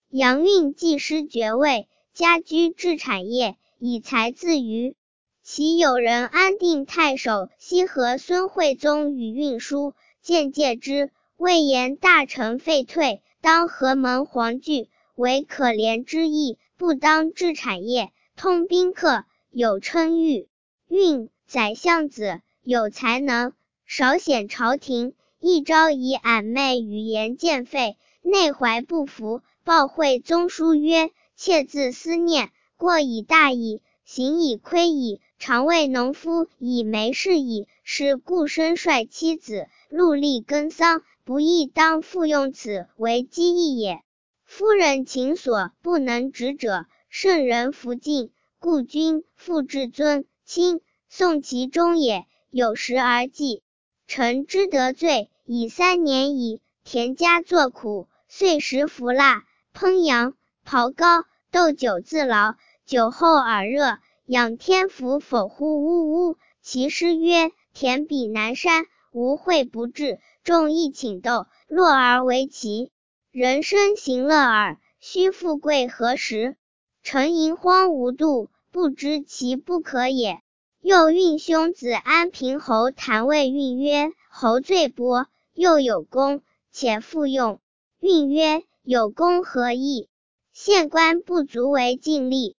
杨运既失爵位，家居治产业，以财自娱。其有人安定太守西河孙惠宗与运书，见戒之，谓言大臣废退，当河门黄具，为可怜之意，不当治产业，通宾客，有称誉。运，宰相子，有才能，少显朝廷，一朝以俺妹语言见废，内怀不服，报惠宗书曰：妾自思念，过以大矣，行以亏矣，常为农夫以没事矣，是故身率妻子，戮力耕桑，不亦当复用此为机义也。夫人情所不能止者，圣人弗敬，故君复至尊亲，宋其中也，有时而祭。臣之得罪，已3年矣，田家作苦，岁时服蜡，烹羊，刨膏，斗酒自劳，酒后耳热，仰天福否乎呜呜。其诗曰：田比南山，无秽不至，众议请斗，落而为奇。人生行乐耳，须富贵何时？臣淫荒无度，不知其不可也。又运兄子安平侯谭谓运曰：侯最薄，又有功，且复用。运曰：有功何益？县官不足为尽力。